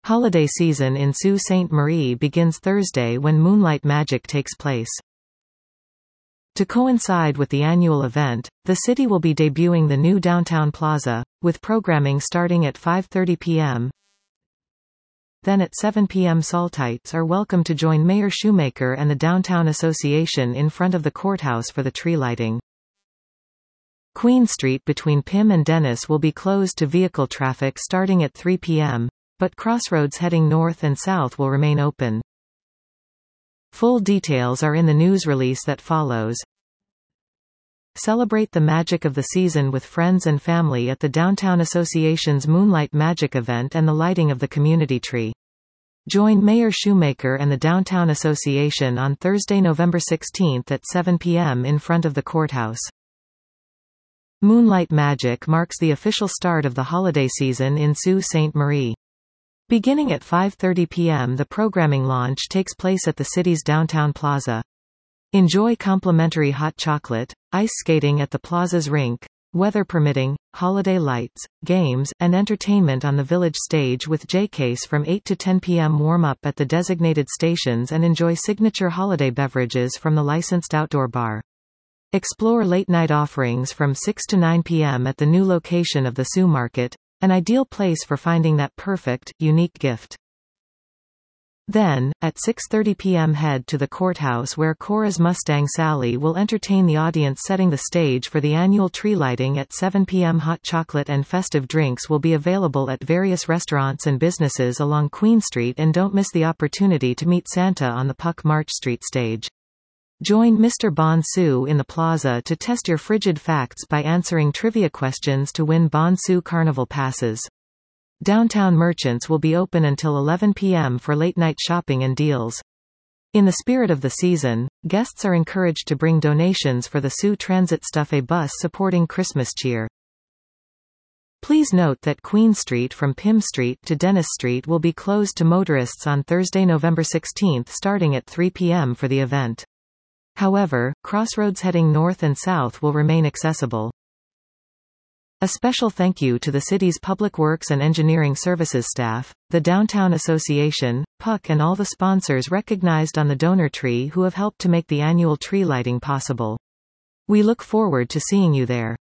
Holiday season in Sault Ste. Marie begins Thursday when Moonlight Magic takes place. To coincide with the annual event, the city will be debuting the new Downtown Plaza, with programming starting at 5:30 p.m. Then at 7 p.m. Saltites are welcome to join Mayor Shoemaker and the Downtown Association in front of the courthouse for the tree lighting. Queen Street between Pym and Dennis will be closed to vehicle traffic starting at 3 p.m., but crossroads heading north and south will remain open. Full details are in the news release that follows. Celebrate the magic of the season with friends and family at the Downtown Association's Moonlight Magic event and the lighting of the community tree. Join Mayor Shoemaker and the Downtown Association on Thursday, November 16 at 7 p.m. in front of the courthouse. Moonlight Magic marks the official start of the holiday season in Sault Ste. Marie. Beginning at 5:30 p.m. the programming launch takes place at the city's Downtown Plaza. Enjoy complimentary hot chocolate, ice skating at the plaza's rink, weather permitting, holiday lights, games, and entertainment on the village stage with J-Case from 8 to 10 p.m. warm-up at the designated stations and enjoy signature holiday beverages from the licensed outdoor bar. Explore late-night offerings from 6 to 9 p.m. at the new location of the Sault Market, an ideal place for finding that perfect, unique gift. Then, at 6:30 p.m. head to the courthouse where Cora's Mustang Sally will entertain the audience setting the stage for the annual tree lighting at 7 p.m. Hot chocolate and festive drinks will be available at various restaurants and businesses along Queen Street, and don't miss the opportunity to meet Santa on the Puck March Street stage. Join Mr. Bon Sue in the plaza to test your frigid facts by answering trivia questions to win Bon Sue Carnival passes. Downtown merchants will be open until 11 p.m. for late-night shopping and deals. In the spirit of the season, guests are encouraged to bring donations for the Sault Transit Stuff, a bus supporting Christmas cheer. Please note that Queen Street from Pym Street to Dennis Street will be closed to motorists on Thursday, November 16 starting at 3 p.m. for the event. However, crossroads heading north and south will remain accessible. A special thank you to the city's Public Works and Engineering Services staff, the Downtown Association, Puck, and all the sponsors recognized on the donor tree who have helped to make the annual tree lighting possible. We look forward to seeing you there.